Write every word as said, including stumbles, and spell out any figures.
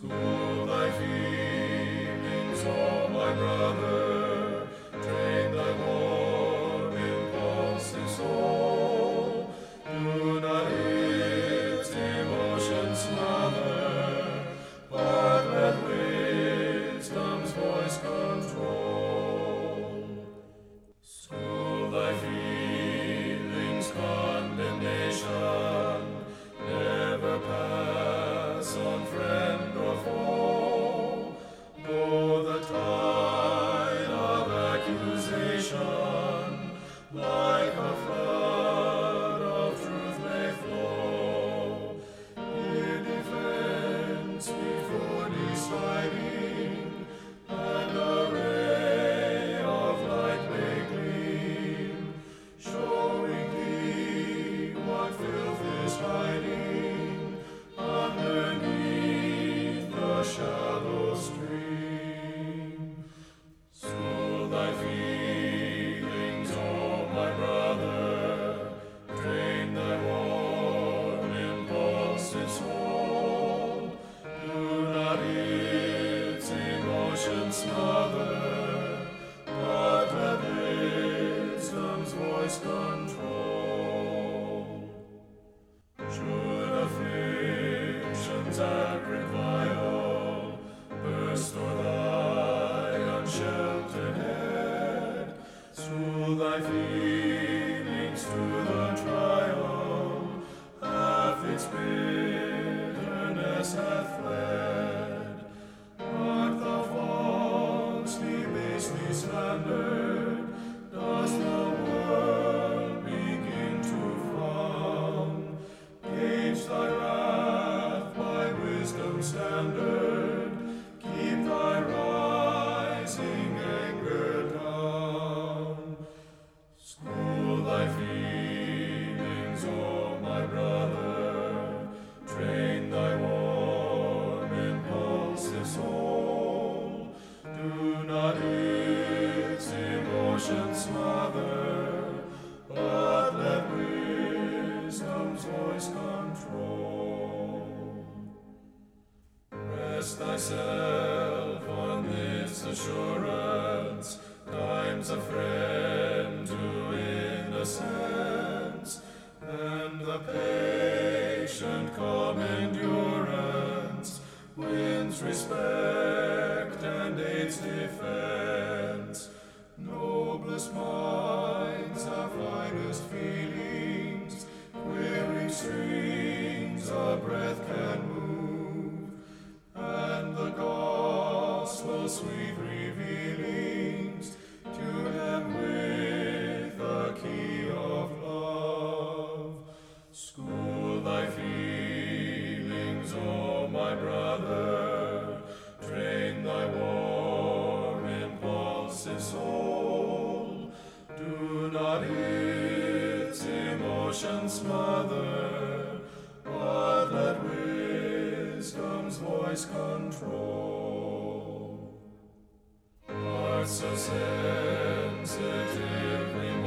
School thy feelings, O my brother, train thy warm, impulsive soul. Do not its emotions smother, but let wisdom's voice control. School thy feelings, condemnation, never pass on friend or foe. Though the tide of accusation like a flood of truth may flow, in defense before deciding, and a ray of light may gleam, showing thee what filth is hiding underneath the shallow stream. School thy feelings, O my brother, train thy warm, impulsive soul. Do not its emotions smother, but let wisdom's voice control. Should affliction's acrid vial burst o'er thy unsheltered head, school thy feelings to the trial, half its bitterness hath fled. Art thou falsely, basely slandered? Does the world begin to frown? Gauge thy wrath by wisdom's standard, keep thy rising anger down. School thy feelings, O my brother, train thy warm, impulsive soul. Do not its emotions smother, but let wisdom's voice control. Rest thyself on this assurance, time's a friend to innocence, and the patient calm endurance wins respect and aids defense. Noblest minds have finest feelings, quivering strings a breath can move, and the gospel's sweet revealings tune them with the key of love. School thy feelings, O my brother, train thy warm, impulsive soul. Do not its emotions smother, but let wisdom's voice control. Hearts so sensitively